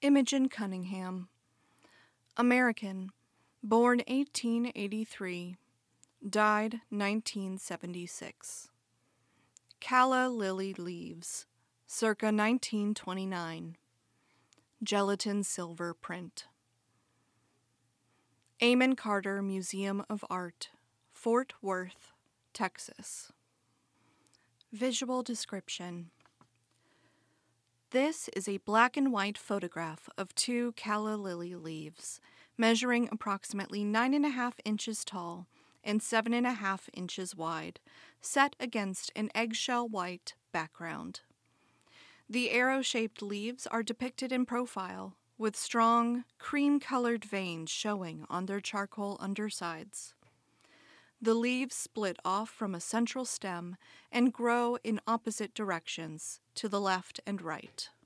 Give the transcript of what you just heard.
Imogen Cunningham. American, born 1883, died 1976. Calla lily leaves, circa 1929. Gelatin silver print. Amon Carter Museum of Art, Fort Worth, Texas. Visual description. This is a black and white photograph of two calla lily leaves, measuring approximately 9.5 inches tall and 7.5 inches wide, set against an eggshell white background. The arrow-shaped leaves are depicted in profile, with strong, cream-colored veins showing on their charcoal undersides. The leaves split off from a central stem and grow in opposite directions, to the left and right.